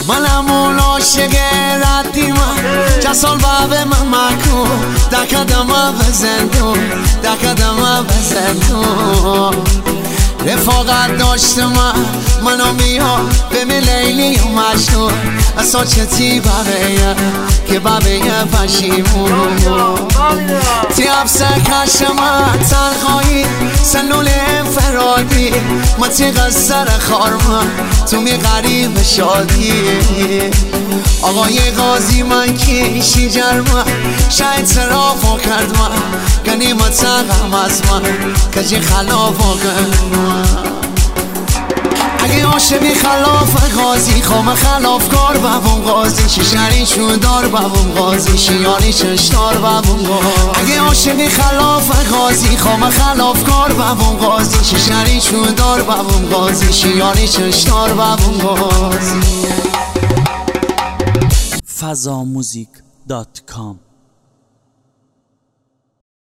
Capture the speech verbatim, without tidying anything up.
منم اون عاشق ردی من جسال بابه من مکو دکدم به زندون دکدم به زندون رفاقت داشته من منو میام به می لیلی و مجنون اصلا چتی بابه که بابه پشیمون تی افسه کش من تنخایی سلول انفرادی ما تی قصر خارمان تو می غریب شادی آقای غازی من کیشی جرمه شاید صرافو کرد من گنیمت غم از من کجی خلافو کرد من اگه عاشقی خلاف غازی خوام خلاف کار بابون غازی شیشنی شودار بابون غازی شیانی چشتار بابون غازی اگه عاشقی خلاف غازی خوام خلاف کار بابون غازی شیشنی شودار بابون غازی شیانی چشتار بابون غازی فضا موزیک دات کام